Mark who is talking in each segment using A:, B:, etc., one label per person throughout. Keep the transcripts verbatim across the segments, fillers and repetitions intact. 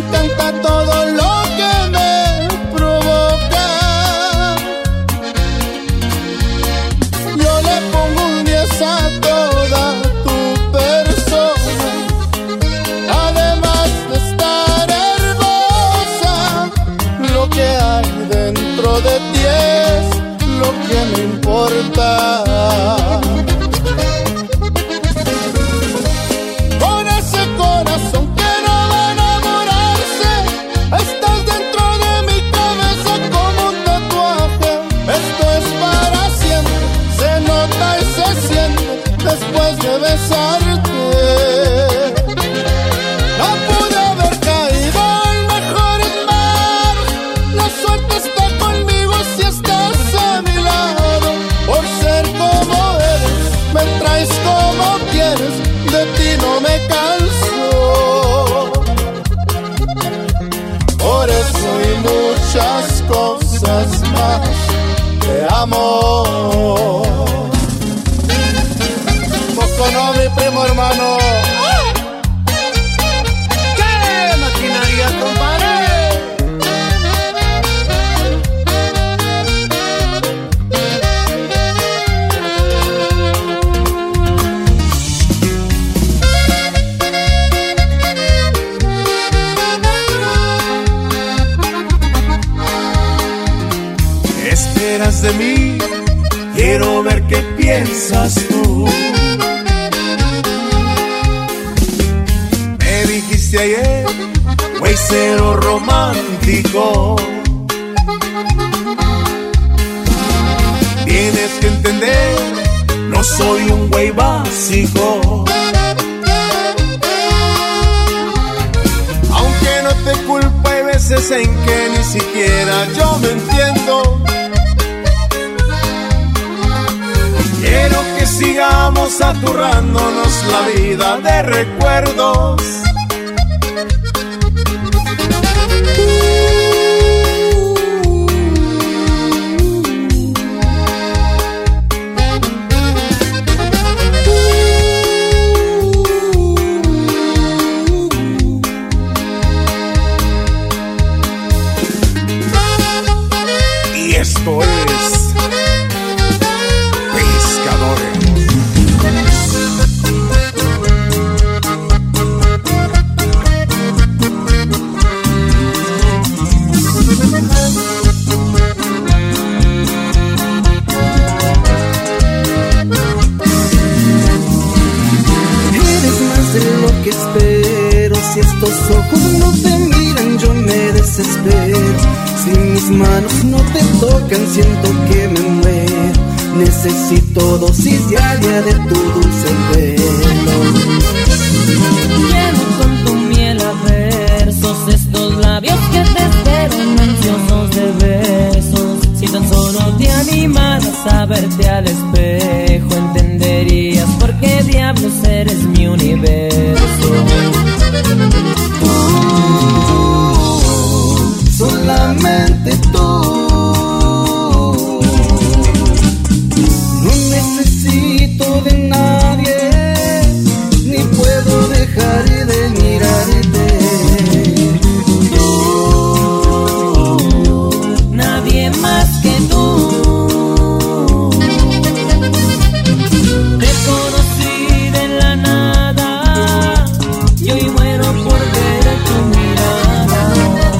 A: encanta todo lo que me provoca. Yo le pongo un diez a toda tu persona, además de estar hermosa. Lo que hay dentro de ti es lo que me importa. Con ese corazón que no va a enamorarse, estás dentro de mi cabeza como un tatuaje. Esto es para siempre, se nota y se siente después de besarte. No pude haber caído en mejores manos, la suerte está conmigo si estás a mi lado. Por ser como eres, me traes como quieres, de ti no me canso. Por eso y muchas cosas más te amo. Poco no, mi primo hermano. ¡Qué maquinaria, compadre!
B: Esperas de mí, quiero ver qué piensas tú. Me dijiste ayer, güey cero romántico. Tienes que entender, no soy un güey básico. Aunque no te culpo, hay veces en que ni siquiera yo me entiendo. Quiero que sigamos aturrándonos la vida de recuerdos. Y esto es
C: espero. Si estos ojos no te miran, yo me desespero. Si mis manos no te tocan, siento que me muero. Necesito dosis diaria de tu dulce pelo.
D: Lleno con tu miel a versos, estos labios que te esperan ansiosos de besos. Si tan solo te animaras a verte al espejo, entenderías por qué diablos eres mi universo.
C: Tú, solamente tú. No necesito de nadie, ni puedo dejar de mirarte.
D: Tú, nadie más que tú. Te conocí de la nada y hoy muero por ver tu mirada.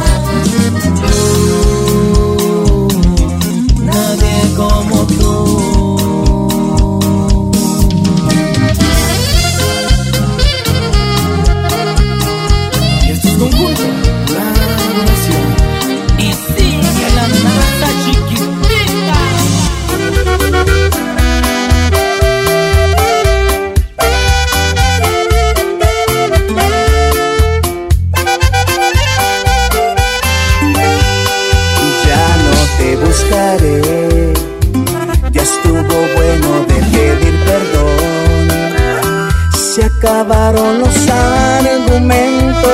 D: Tú, nadie como tú.
C: Y esto es conjunto, la oración.
D: Y sigue la amenaza chiquitita.
C: Ya no te buscaré, ya estuvo bueno de pedir perdón. Se acabaron los argumentos,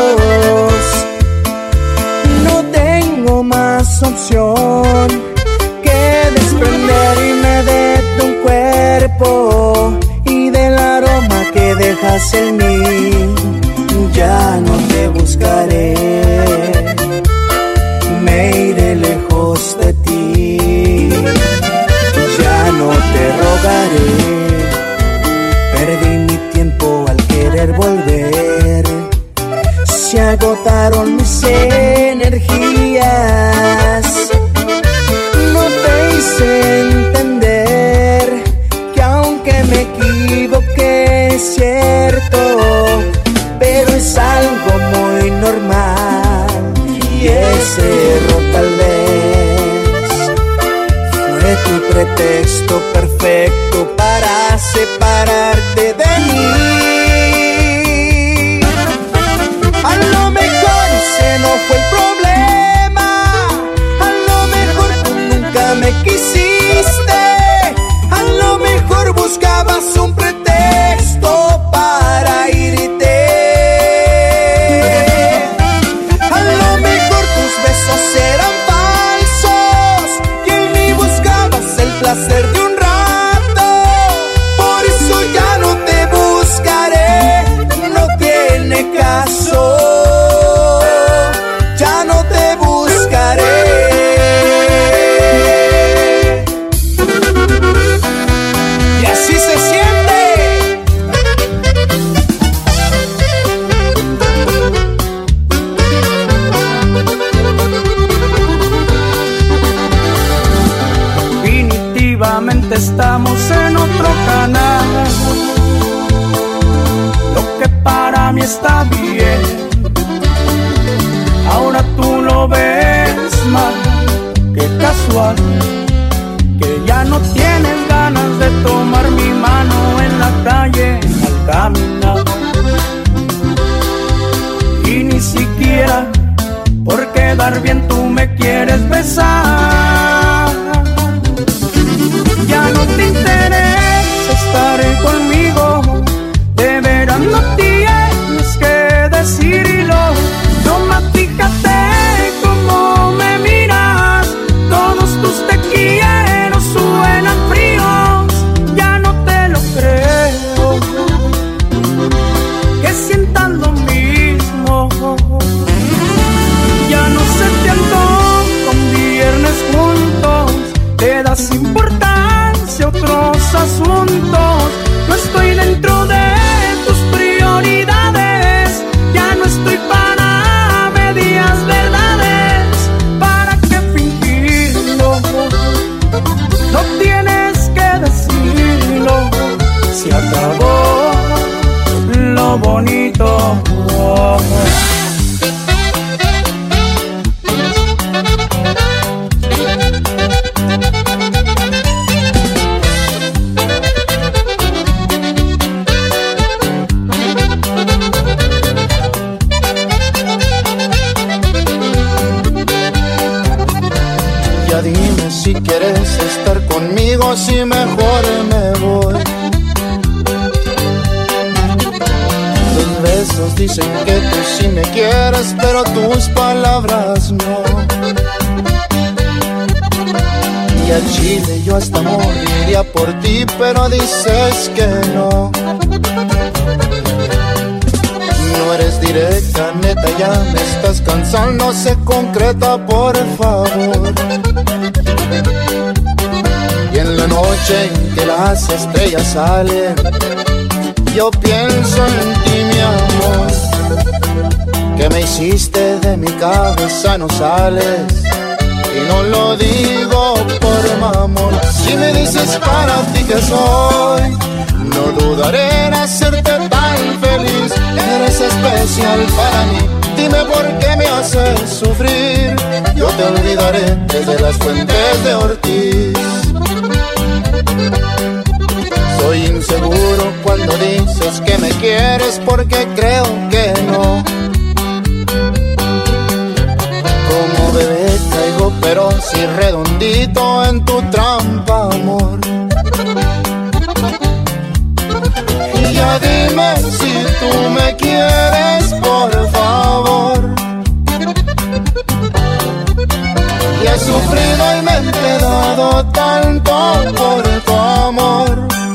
C: no tengo más opción que desprenderme de tu cuerpo y del aroma que dejas en mí. Ya no te buscaré. se agotaron mis energías. No te hice entender que aunque me equivoqué es cierto, pero es algo muy normal. Y ese error tal vez fue tu pretexto perfecto para separarte de mí. A lo mejor ese no fue el problema, a lo mejor tú nunca me quisiste, a lo mejor buscabas un pretexto para irte. A lo mejor tus besos eran falsos y en mí buscabas el placer de un rato. Por eso ya no te buscaré, no tiene caso. Ya no te buscaré. Y así se siente. Definitivamente estamos en otro canal. Lo que para mí está bien, ahora tú lo ves mal. Qué casual que ya no tienes ganas de tomar mi mano en la calle al caminar. Y ni siquiera por quedar bien tú me quieres besar. Ya no te interesa estar conmigo, de veras no tienes que decirlo. Nomás fíjate cómo me miras, todos tus te quiero suenan fríos. Ya no te lo creo, que sientan lo mismo. Ya no se te antoja un viernes juntos, te das importancia a otros asuntos. No estoy dentro de tus prioridades, ya no estoy para medias verdades. ¿Para qué fingirlo? No tienes que decirlo. Se acabó lo bonito.
A: Ya dime si quieres estar conmigo, si mejor me voy. Tus besos dicen que tú sí me quieres, pero tus palabras no. Y al chile yo hasta moriría por ti, pero dices que no. No eres directa, neta, ya me estás cansando, sé concreta, por favor. Y en la noche en que las estrellas salen, yo pienso en ti, mi amor. Que me hiciste de mi cabeza, no sales. Y no lo digo por mamón. Si me dices para ti que soy, no dudaré en hacerte tan feliz. Eres especial para mí, dime por qué me haces sufrir. Yo te olvidaré desde las fuentes de Ortiz. Soy inseguro cuando dices que me quieres, porque creo que no. Como bebé caigo, pero si redondito en tu trampa, amor. Y ya dime si tú me quieres, por favor. Y he sufrido y me he enredado tanto por tu amor.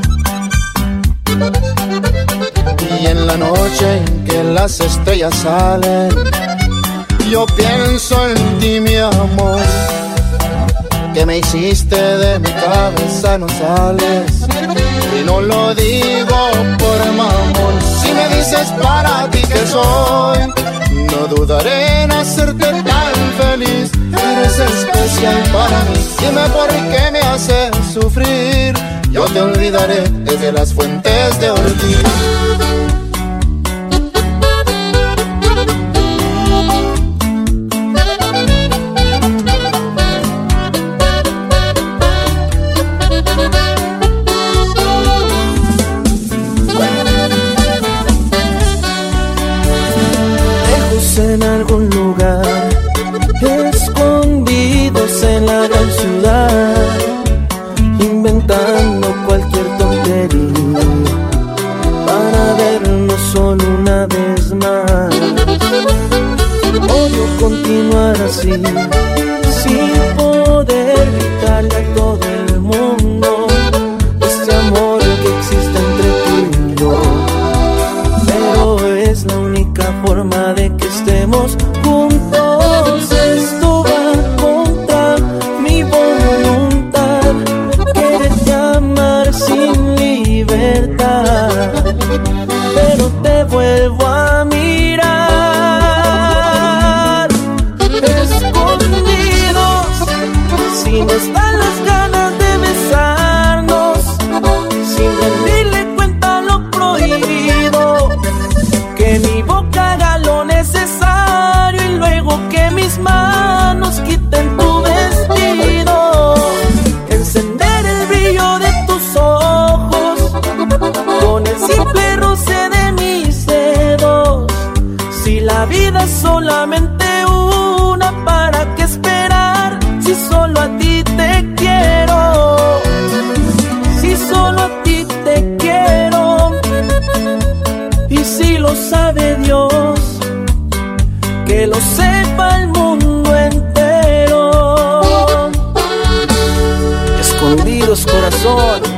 A: Y en la noche en que las estrellas salen, yo pienso en ti, mi amor. Que me hiciste de mi cabeza, no sales. Y no lo digo por mamón. Si me dices para ti que soy, no ayudaré en hacerte tan feliz. Eres especial para mí, dime por qué me haces sufrir. Yo te olvidaré desde las fuentes de Ortiz.
C: En algún lugar, escondidos en la gran ciudad, inventando cualquier tontería para vernos solo una vez más. Odio continuar así, sin poder gritarle a todo el mundo este amor que existe entre tú y yo. Pero es la única forma de que estemos juntos. Esto va contra mi voluntad, quererte amar sin libertad. Pero te vuelvo a mirar, escondidos, si no están las ganas de besarnos, sin rendirle cuenta a lo prohibido. Que mi boca haga lo necesario y luego que mis manos quiten tu vestido. Encender el brillo de tus ojos con el simple roce de mis dedos. Si la vida es solamente una, ¿para qué esperar? Si solo a ti te quiero, si solo a ti te quiero. Y si lo sabe Dios, que lo sepa el mundo entero. Escondidos, corazón.